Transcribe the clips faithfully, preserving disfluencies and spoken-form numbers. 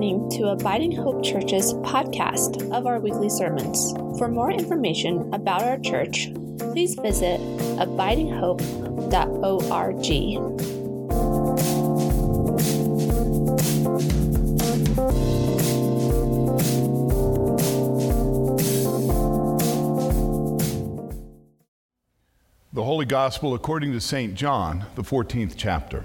listening to Abiding Hope Church's podcast of our weekly sermons. For more information about our church, please visit abiding hope dot org. The Holy Gospel according to Saint John, the fourteenth chapter.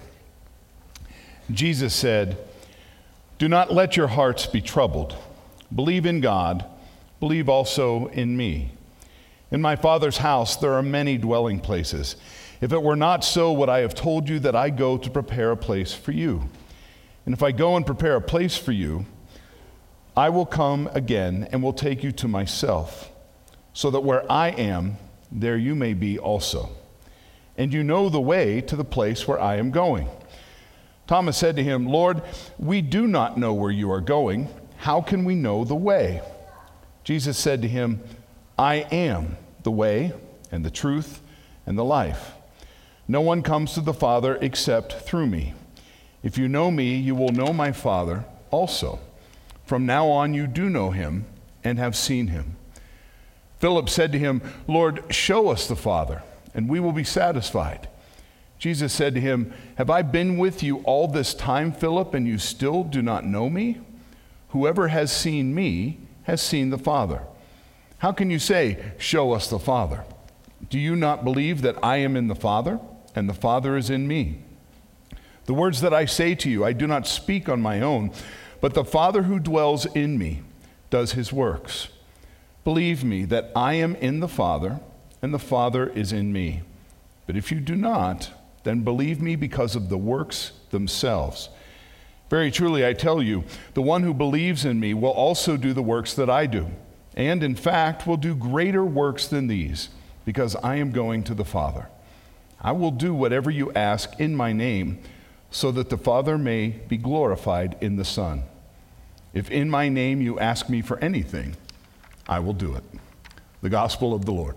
Jesus said, "Do not let your hearts be troubled. Believe in God, believe also in me. In my Father's house there are many dwelling places. If it were not so, would I have told you that I go to prepare a place for you? And if I go and prepare a place for you, I will come again and will take you to myself, so that where I am, there you may be also. And you know the way to the place where I am going." Thomas said to him, "Lord, we do not know where you are going. How can we know the way?" Jesus said to him, "I am the way and the truth and the life. No one comes to the Father except through me. If you know me, you will know my Father also. From now on you do know him and have seen him." Philip said to him, "Lord, show us the Father, and we will be satisfied." Jesus said to him, "Have I been with you all this time, Philip, and you still do not know me? Whoever has seen me has seen the Father. How can you say, 'Show us the Father'? Do you not believe that I am in the Father, and the Father is in me? The words that I say to you, I do not speak on my own, but the Father who dwells in me does his works. Believe me that I am in the Father, and the Father is in me. But if you do not, then believe me because of the works themselves. Very truly I tell you, the one who believes in me will also do the works that I do, and in fact will do greater works than these, because I am going to the Father. I will do whatever you ask in my name, so that the Father may be glorified in the Son. If in my name you ask me for anything, I will do it." The Gospel of the Lord.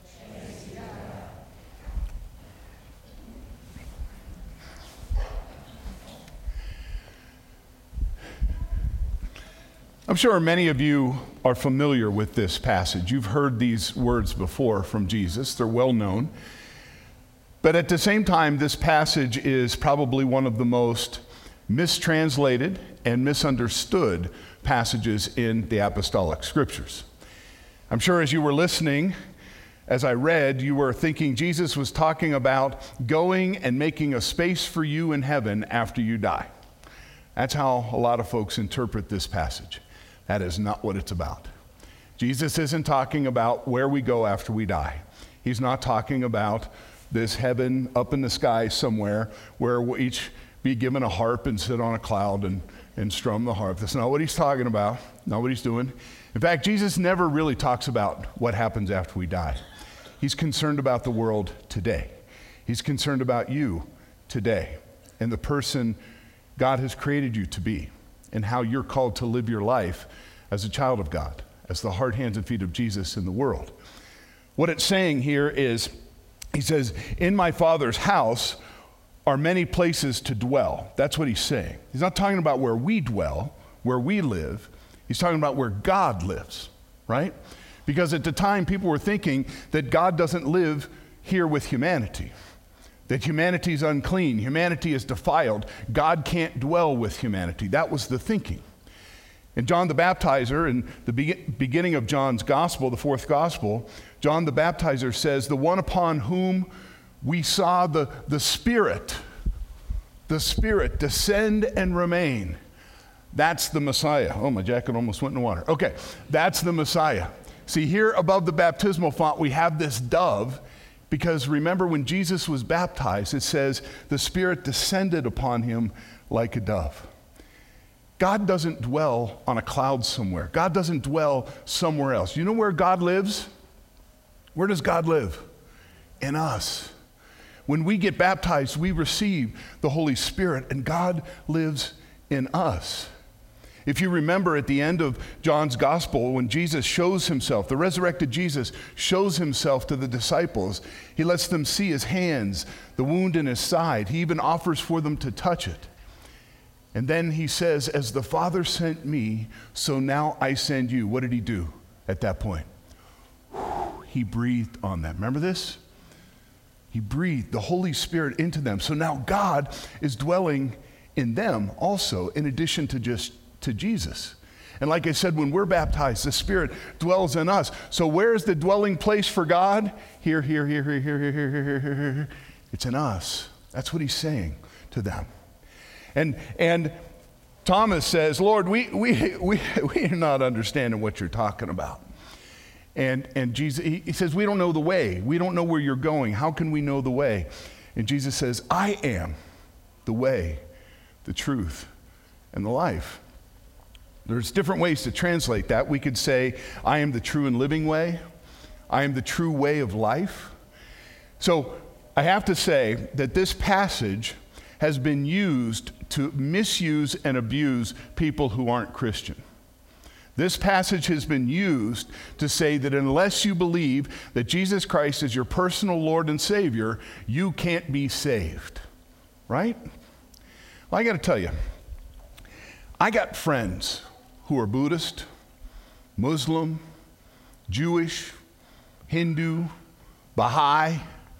I'm sure many of you are familiar with this passage. You've heard these words before from Jesus. They're well known. But at the same time, this passage is probably one of the most mistranslated and misunderstood passages in the apostolic scriptures. I'm sure as you were listening, as I read, you were thinking Jesus was talking about going and making a space for you in heaven after you die. That's how a lot of folks interpret this passage. That is not what it's about. Jesus isn't talking about where we go after we die. He's not talking about this heaven up in the sky somewhere where we'll each be given a harp and sit on a cloud and, and strum the harp. That's not what he's talking about, not what he's doing. In fact, Jesus never really talks about what happens after we die. He's concerned about the world today. He's concerned about you today and the person God has created you to be, and how you're called to live your life as a child of God, as the heart, hands, and feet of Jesus in the world. What it's saying here is, he says, in my Father's house are many places to dwell. That's what he's saying. He's not talking about where we dwell, where we live. He's talking about where God lives, right? Because at the time, people were thinking that God doesn't live here with humanity, that humanity is unclean, humanity is defiled, God can't dwell with humanity. That was the thinking. And John the Baptizer, in the be- beginning of John's gospel, the fourth gospel, John the Baptizer says, "The one upon whom we saw the, the Spirit, the Spirit descend and remain, that's the Messiah." Oh, my jacket almost went in the water. Okay, that's the Messiah. See, here above the baptismal font, we have this dove, because remember when Jesus was baptized, it says the Spirit descended upon him like a dove. God doesn't dwell on a cloud somewhere. God doesn't dwell somewhere else. You know where God lives? Where does God live? In us. When we get baptized, we receive the Holy Spirit, and God lives in us. If you remember at the end of John's gospel, when Jesus shows himself, the resurrected Jesus shows himself to the disciples, he lets them see his hands, the wound in his side. He even offers for them to touch it. And then he says, as the Father sent me, so now I send you. What did he do at that point? He breathed on them. Remember this? He breathed the Holy Spirit into them. So now God is dwelling in them also, in addition to just to Jesus. And like I said, when we're baptized, the Spirit dwells in us. So where is the dwelling place for God? Here, here, here, here, here, here, here, here, here, here. It's in us. That's what he's saying to them. And and Thomas says, Lord, we we we we are not understanding what you're talking about. And and Jesus, he, he says, we don't know the way. We don't know where you're going. How can we know the way? And Jesus says, I am the way, the truth, and the life. There's different ways to translate that. We could say, I am the true and living way. I am the true way of life. So I have to say that this passage has been used to misuse and abuse people who aren't Christian. This passage has been used to say that unless you believe that Jesus Christ is your personal Lord and Savior, you can't be saved. Right? Well, I got to tell you, I got friends who are Buddhist, Muslim, Jewish, Hindu, Baha'i,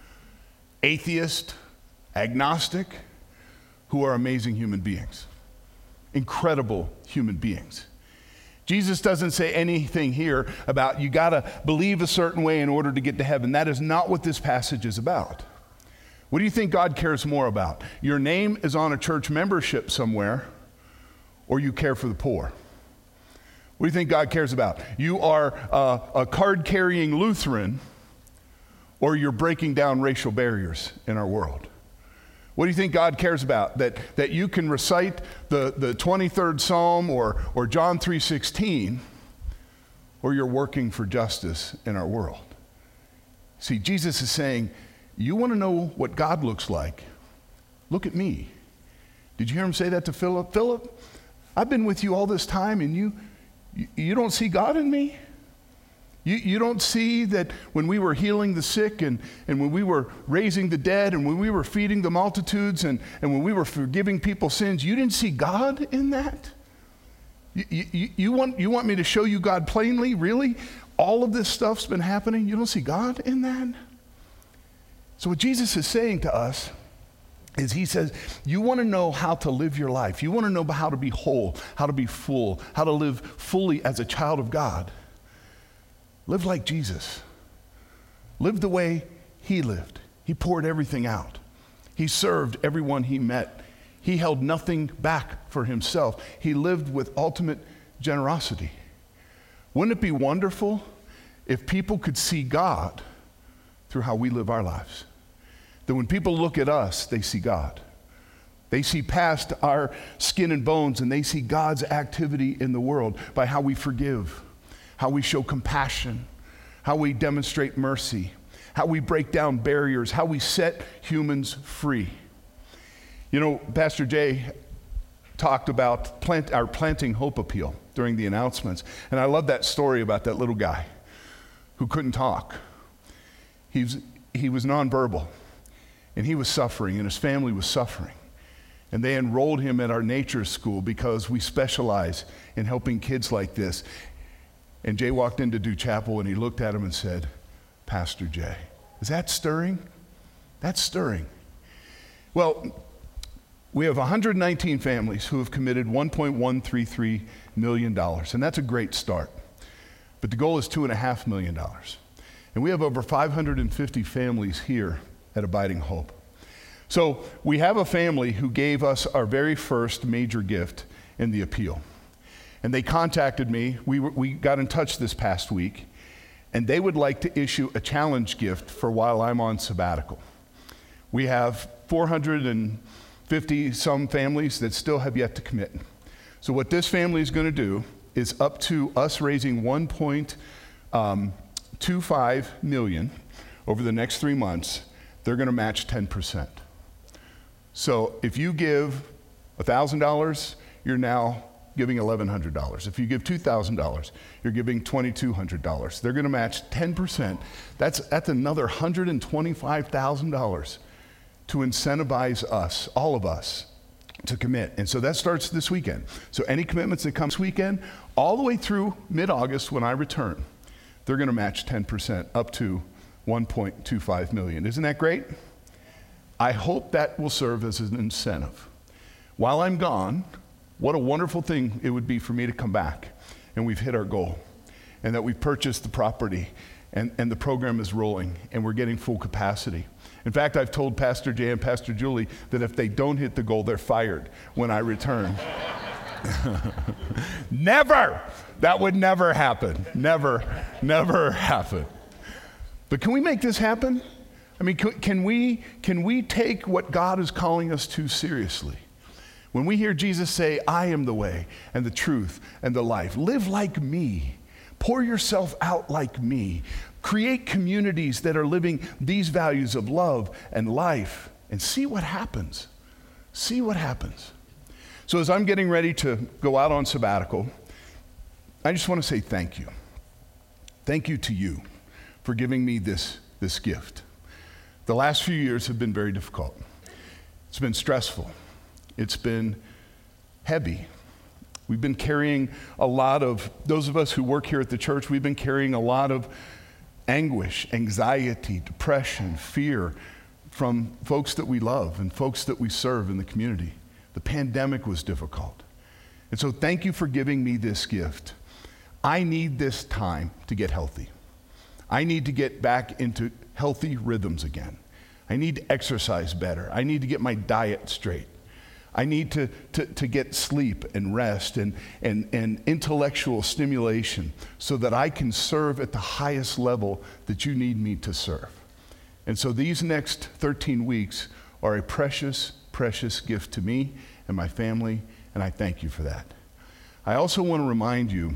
atheist, agnostic, who are amazing human beings, incredible human beings. Jesus doesn't say anything here about you got to believe a certain way in order to get to heaven. That is not what this passage is about. What do you think God cares more about? Your name is on a church membership somewhere, or you care for the poor? What do you think God cares about? You are uh, a card-carrying Lutheran, or you're breaking down racial barriers in our world? What do you think God cares about? That, that you can recite the, the twenty-third Psalm or, or John three sixteen, or you're working for justice in our world? See, Jesus is saying, you want to know what God looks like? Look at me. Did you hear him say that to Philip? Philip, I've been with you all this time, and you, you, you don't see God in me? You, you don't see that when we were healing the sick and, and when we were raising the dead and when we were feeding the multitudes and, and when we were forgiving people's sins, you didn't see God in that? You, you, you, want, you want me to show you God plainly? Really? All of this stuff's been happening? You don't see God in that? So what Jesus is saying to us is he says, you want to know how to live your life. You want to know how to be whole, how to be full, how to live fully as a child of God. Live like Jesus. Live the way he lived. He poured everything out. He served everyone he met. He held nothing back for himself. He lived with ultimate generosity. Wouldn't it be wonderful if people could see God through how we live our lives? That when people look at us, they see God. They see past our skin and bones, and they see God's activity in the world by how we forgive, how we show compassion, how we demonstrate mercy, how we break down barriers, how we set humans free. You know, Pastor Jay talked about plant, our Planting Hope appeal during the announcements, and I love that story about that little guy who couldn't talk. He was, he was nonverbal, and he was suffering, and his family was suffering. And they enrolled him at our nature school because we specialize in helping kids like this. And Jay walked in to do chapel, and he looked at him and said, Pastor Jay, is that stirring? That's stirring. Well, we have one hundred nineteen families who have committed one point one three three million dollars, and that's a great start. But the goal is two point five million dollars. And we have over five hundred fifty families here at Abiding Hope. So we have a family who gave us our very first major gift in the appeal. And they contacted me. We, were, we got in touch this past week, and they would like to issue a challenge gift for while I'm on sabbatical. We have four hundred fifty some families that still have yet to commit. So what this family is going to do is up to us raising one point two five million dollars over the next three months, they're going to match ten percent. So if you give one thousand dollars, you're now giving eleven hundred dollars. If you give two thousand dollars, you're giving two thousand two hundred dollars. They're going to match ten percent. That's, that's another one hundred twenty-five thousand dollars to incentivize us, all of us, to commit. And so that starts this weekend. So any commitments that come this weekend, all the way through mid-August when I return, they're going to match ten percent up to one point two five million. Isn't that great? I hope that will serve as an incentive. While I'm gone, what a wonderful thing it would be for me to come back and we've hit our goal and that we've purchased the property and, and the program is rolling and we're getting full capacity. In fact, I've told Pastor Jay and Pastor Julie that if they don't hit the goal, they're fired when I return. Never! That would never happen. Never, never happen. But can we make this happen? I mean, can, can we can we take what God is calling us to seriously? When we hear Jesus say, I am the way and the truth and the life, live like me. Pour yourself out like me. Create communities that are living these values of love and life and see what happens. See what happens. So as I'm getting ready to go out on sabbatical, I just want to say thank you. Thank you to you for giving me this, this gift. The last few years have been very difficult. It's been stressful. It's been heavy. We've been carrying a lot of, those of us who work here at the church, we've been carrying a lot of anguish, anxiety, depression, fear from folks that we love and folks that we serve in the community. The pandemic was difficult. And so thank you for giving me this gift. I need this time to get healthy. I need to get back into healthy rhythms again. I need to exercise better. I need to get my diet straight. I need to, to, to get sleep and rest and, and, and intellectual stimulation so that I can serve at the highest level that you need me to serve. And so these next thirteen weeks are a precious, precious gift to me and my family, and I thank you for that. I also want to remind you,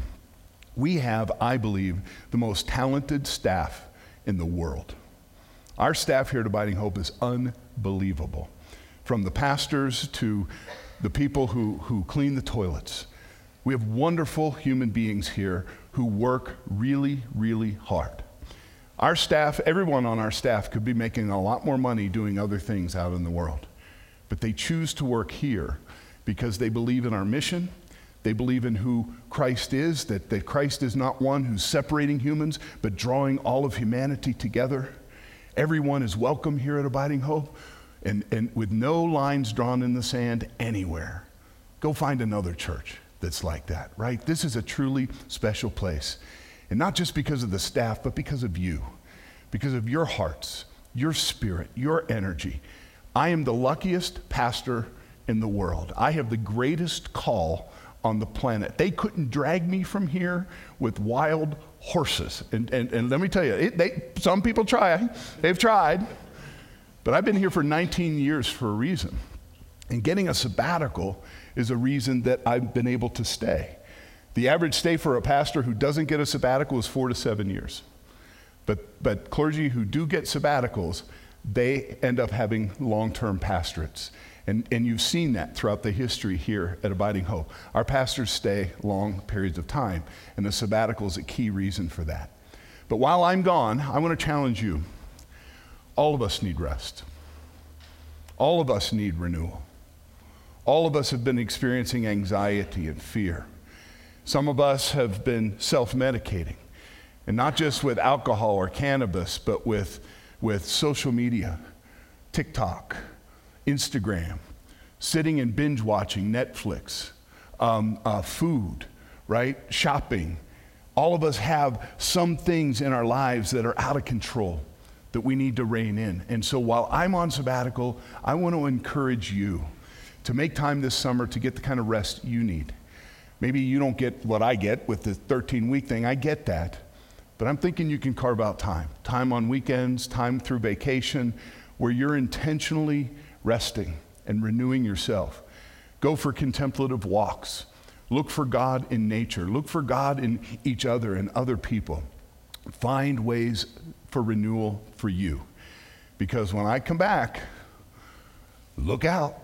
we have, I believe, the most talented staff in the world. Our staff here at Abiding Hope is unbelievable. From the pastors to the people who, who clean the toilets. We have wonderful human beings here who work really, really hard. Our staff, everyone on our staff could be making a lot more money doing other things out in the world. But they choose to work here because they believe in our mission. They believe in who Christ is, that, that Christ is not one who's separating humans, but drawing all of humanity together. Everyone is welcome here at Abiding Hope. And, and with no lines drawn in the sand anywhere. Go find another church that's like that, right? This is a truly special place. And not just because of the staff, but because of you, because of your hearts, your spirit, your energy. I am the luckiest pastor in the world. I have the greatest call on the planet. They couldn't drag me from here with wild horses. And, and, and let me tell you, it, they, some people try. They've tried. But I've been here for nineteen years for a reason. And getting a sabbatical is a reason that I've been able to stay. The average stay for a pastor who doesn't get a sabbatical is four to seven years. But, but clergy who do get sabbaticals, they end up having long-term pastorates. And, and you've seen that throughout the history here at Abiding Hope. Our pastors stay long periods of time, and the sabbatical is a key reason for that. But while I'm gone, I want to challenge you. All of us need rest. All of us need renewal. All of us have been experiencing anxiety and fear. Some of us have been self-medicating, and not just with alcohol or cannabis, but with, with social media, TikTok, Instagram, sitting and binge watching Netflix, um, uh, food, right? Shopping. All of us have some things in our lives that are out of control that we need to rein in. And so while I'm on sabbatical, I want to encourage you to make time this summer to get the kind of rest you need. Maybe you don't get what I get with the thirteen-week thing. I get that. But I'm thinking you can carve out time. Time on weekends, time through vacation, where you're intentionally resting and renewing yourself. Go for contemplative walks. Look for God in nature. Look for God in each other and other people. Find ways for renewal for you. Because when I come back, look out.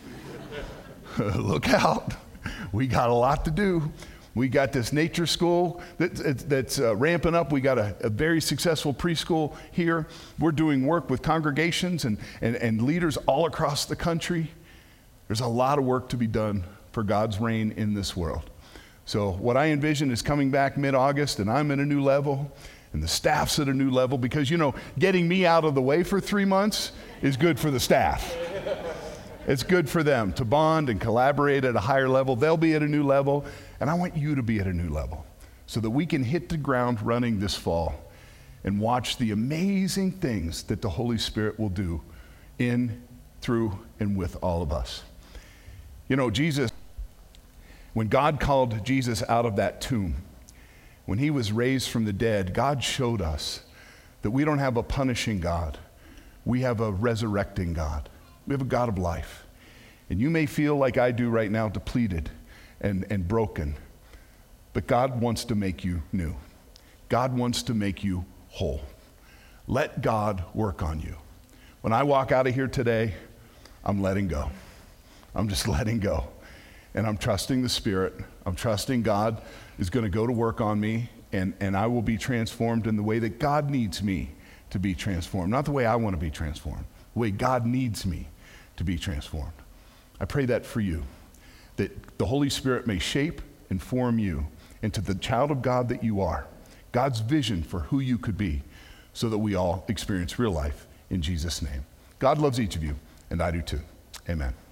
Look out. We got a lot to do. We got this nature school that, that's uh, ramping up. We got a, a very successful preschool here. We're doing work with congregations and, and, and leaders all across the country. There's a lot of work to be done for God's reign in this world. So what I envision is coming back mid-August, and I'm at a new level, and the staff's at a new level, because, you know, getting me out of the way for three months is good for the staff. It's good for them to bond and collaborate at a higher level. They'll be at a new level, and I want you to be at a new level so that we can hit the ground running this fall and watch the amazing things that the Holy Spirit will do in, through, and with all of us. You know, Jesus, when God called Jesus out of that tomb, when he was raised from the dead, God showed us that we don't have a punishing God. We have a resurrecting God. We have a God of life. And you may feel like I do right now, depleted and, and broken, but God wants to make you new. God wants to make you whole. Let God work on you. When I walk out of here today, I'm letting go. I'm just letting go. And I'm trusting the Spirit. I'm trusting God is going to go to work on me, and, and I will be transformed in the way that God needs me to be transformed. Not the way I want to be transformed, the way God needs me to be transformed. I pray that for you, that the Holy Spirit may shape and form you into the child of God that you are, God's vision for who you could be, so that we all experience real life in Jesus' name. God loves each of you, and I do too. Amen.